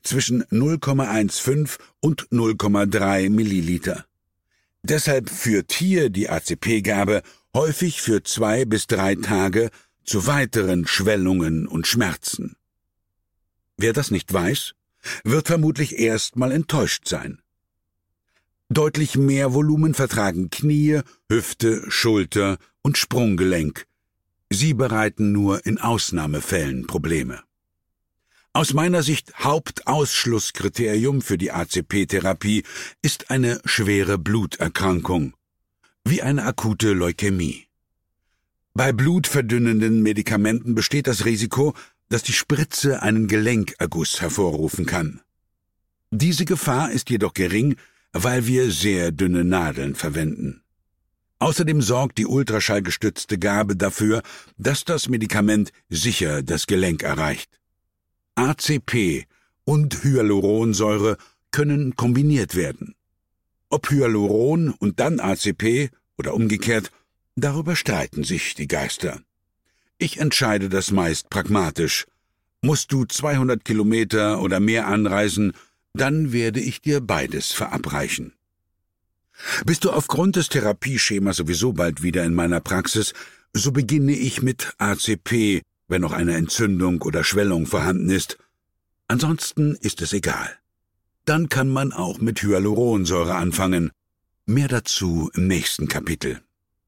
zwischen 0,15 und 0,3 Milliliter. Deshalb führt hier die ACP-Gabe häufig für 2 bis 3 Tage zu weiteren Schwellungen und Schmerzen. Wer das nicht weiß, wird vermutlich erstmal enttäuscht sein. Deutlich mehr Volumen vertragen Knie, Hüfte, Schulter und Sprunggelenk. Sie bereiten nur in Ausnahmefällen Probleme. Aus meiner Sicht Hauptausschlusskriterium für die ACP-Therapie ist eine schwere Bluterkrankung, wie eine akute Leukämie. Bei blutverdünnenden Medikamenten besteht das Risiko, dass die Spritze einen Gelenkerguss hervorrufen kann. Diese Gefahr ist jedoch gering, weil wir sehr dünne Nadeln verwenden. Außerdem sorgt die ultraschallgestützte Gabe dafür, dass das Medikament sicher das Gelenk erreicht. ACP und Hyaluronsäure können kombiniert werden. Ob Hyaluron und dann ACP oder umgekehrt, darüber streiten sich die Geister. Ich entscheide das meist pragmatisch. Musst du 200 Kilometer oder mehr anreisen, dann werde ich dir beides verabreichen. Bist du aufgrund des Therapieschemas sowieso bald wieder in meiner Praxis, so beginne ich mit ACP, wenn noch eine Entzündung oder Schwellung vorhanden ist. Ansonsten ist es egal. Dann kann man auch mit Hyaluronsäure anfangen. Mehr dazu im nächsten Kapitel.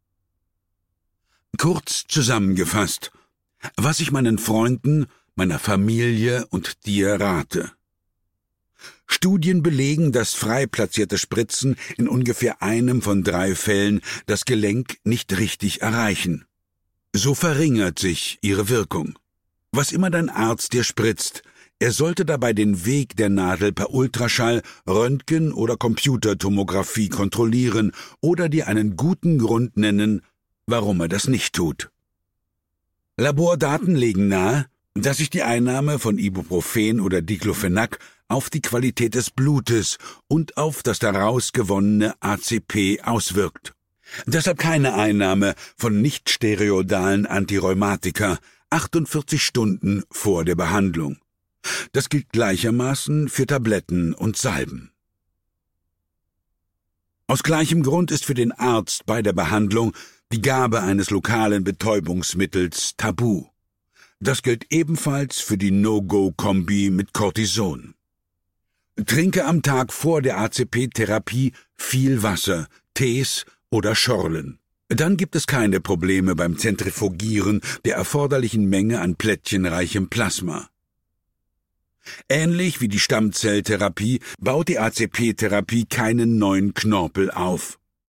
Kurz zusammengefasst, was ich meinen Freunden, meiner Familie und dir rate. Studien belegen, dass frei platzierte Spritzen in ungefähr einem von 3 Fällen das Gelenk nicht richtig erreichen. So verringert sich ihre Wirkung. Was immer dein Arzt dir spritzt, er sollte dabei den Weg der Nadel per Ultraschall, Röntgen oder Computertomographie kontrollieren oder dir einen guten Grund nennen, warum er das nicht tut. Labordaten legen nahe, dass sich die Einnahme von Ibuprofen oder Diclofenac auf die Qualität des Blutes und auf das daraus gewonnene ACP auswirkt. Deshalb keine Einnahme von nicht-steroidalen Antirheumatika 48 Stunden vor der Behandlung. Das gilt gleichermaßen für Tabletten und Salben. Aus gleichem Grund ist für den Arzt bei der Behandlung die Gabe eines lokalen Betäubungsmittels tabu. Das gilt ebenfalls für die No-Go-Kombi mit Cortison. Trinke am Tag vor der ACP-Therapie viel Wasser, Tees oder Schorlen. Dann gibt es keine Probleme beim Zentrifugieren der erforderlichen Menge an plättchenreichem Plasma. Ähnlich wie die Stammzelltherapie baut die ACP-Therapie keinen neuen Knorpel auf.